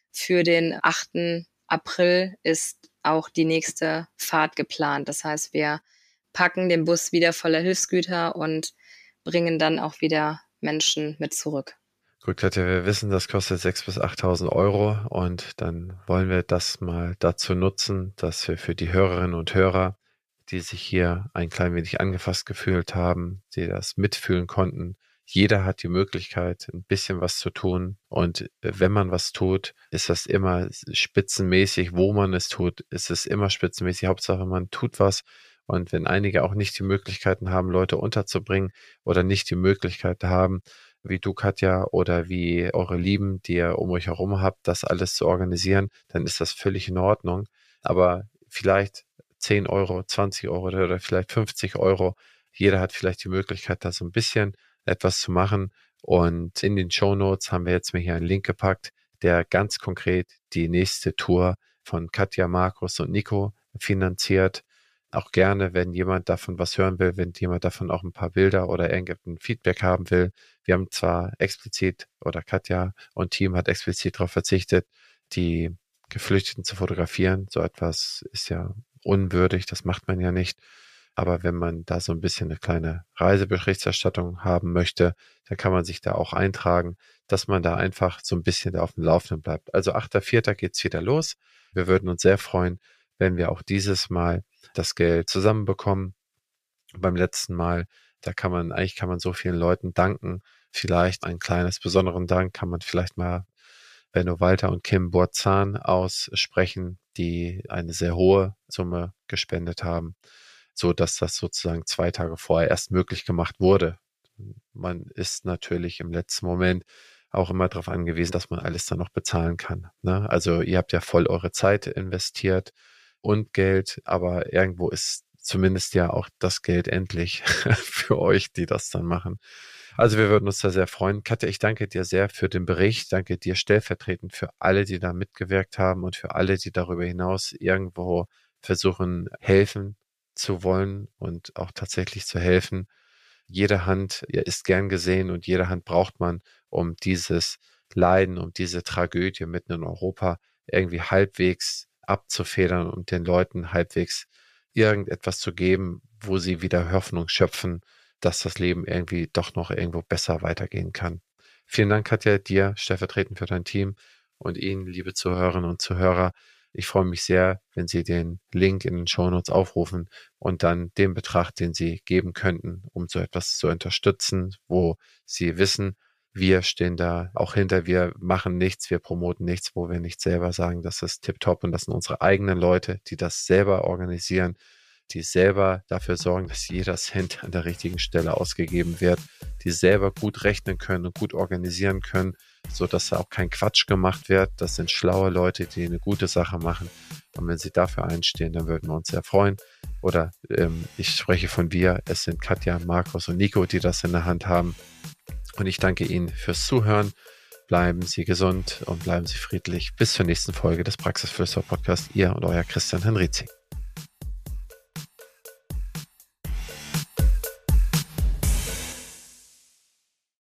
S2: für den 8. April ist auch die nächste Fahrt geplant. Das heißt, wir packen den Bus wieder voller Hilfsgüter und bringen dann auch wieder Menschen mit zurück.
S1: Gut, Katja, wir wissen, das kostet 6.000 bis 8.000 Euro und dann wollen wir das mal dazu nutzen, dass wir für die Hörerinnen und Hörer, die sich hier ein klein wenig angefasst gefühlt haben, die das mitfühlen konnten, jeder hat die Möglichkeit, ein bisschen was zu tun. Und wenn man was tut, ist das immer spitzenmäßig. Wo man es tut, ist es immer spitzenmäßig. Hauptsache, man tut was. Und wenn einige auch nicht die Möglichkeiten haben, Leute unterzubringen oder nicht die Möglichkeit haben, wie du, Katja, oder wie eure Lieben, die ihr um euch herum habt, das alles zu organisieren, dann ist das völlig in Ordnung. Aber vielleicht 10 Euro, 20 Euro oder vielleicht 50 Euro. Jeder hat vielleicht die Möglichkeit, da so ein bisschen etwas zu machen. Und in den Shownotes haben wir jetzt mal hier einen Link gepackt, der ganz konkret die nächste Tour von Katja, Markus und Nico finanziert. Auch gerne, wenn jemand davon was hören will, wenn jemand davon auch ein paar Bilder oder irgendein Feedback haben will. Wir haben zwar explizit, oder Katja und Team hat explizit darauf verzichtet, die Geflüchteten zu fotografieren. So etwas ist ja unwürdig, das macht man ja nicht. Aber wenn man da so ein bisschen eine kleine Reiseberichterstattung haben möchte, dann kann man sich da auch eintragen, dass man da einfach so ein bisschen da auf dem Laufenden bleibt. Also 8.4. geht's wieder los. Wir würden uns sehr freuen, wenn wir auch dieses Mal das Geld zusammenbekommen. Beim letzten Mal, kann man so vielen Leuten danken. Vielleicht ein kleines besonderen Dank kann man vielleicht mal Benno Walter und Kim Borzahn aussprechen, die eine sehr hohe Summe gespendet haben, so dass das sozusagen 2 Tage vorher erst möglich gemacht wurde. Man ist natürlich im letzten Moment auch immer darauf angewiesen, dass man alles dann noch bezahlen kann. Ne? Also ihr habt ja voll eure Zeit investiert und Geld, aber irgendwo ist zumindest ja auch das Geld endlich für euch, die das dann machen. Also wir würden uns da sehr freuen. Katja, ich danke dir sehr für den Bericht. Danke dir stellvertretend für alle, die da mitgewirkt haben und für alle, die darüber hinaus irgendwo versuchen, helfen zu wollen und auch tatsächlich zu helfen. Jede Hand ist gern gesehen und jede Hand braucht man, um dieses Leiden, um diese Tragödie mitten in Europa irgendwie halbwegs abzufedern und den Leuten halbwegs irgendetwas zu geben, wo sie wieder Hoffnung schöpfen, dass das Leben irgendwie doch noch irgendwo besser weitergehen kann. Vielen Dank, Katja, dir stellvertretend für dein Team und Ihnen, liebe Zuhörerinnen und Zuhörer. Ich freue mich sehr, wenn Sie den Link in den Shownotes aufrufen und dann den Betrag, den Sie geben könnten, um so etwas zu unterstützen, wo Sie wissen, wir stehen da auch hinter, wir machen nichts, wir promoten nichts, wo wir nicht selber sagen, das ist tipptopp und das sind unsere eigenen Leute, die das selber organisieren, die selber dafür sorgen, dass jeder Cent an der richtigen Stelle ausgegeben wird, die selber gut rechnen können und gut organisieren können, so dass da auch kein Quatsch gemacht wird. Das sind schlaue Leute, die eine gute Sache machen. Und wenn sie dafür einstehen, dann würden wir uns sehr freuen. Oder ich spreche von wir, es sind Katja, Markus und Nico, die das in der Hand haben. Und ich danke Ihnen fürs Zuhören. Bleiben Sie gesund und bleiben Sie friedlich. Bis zur nächsten Folge des Praxisflüster Podcast. Ihr und euer Christian Henrizi.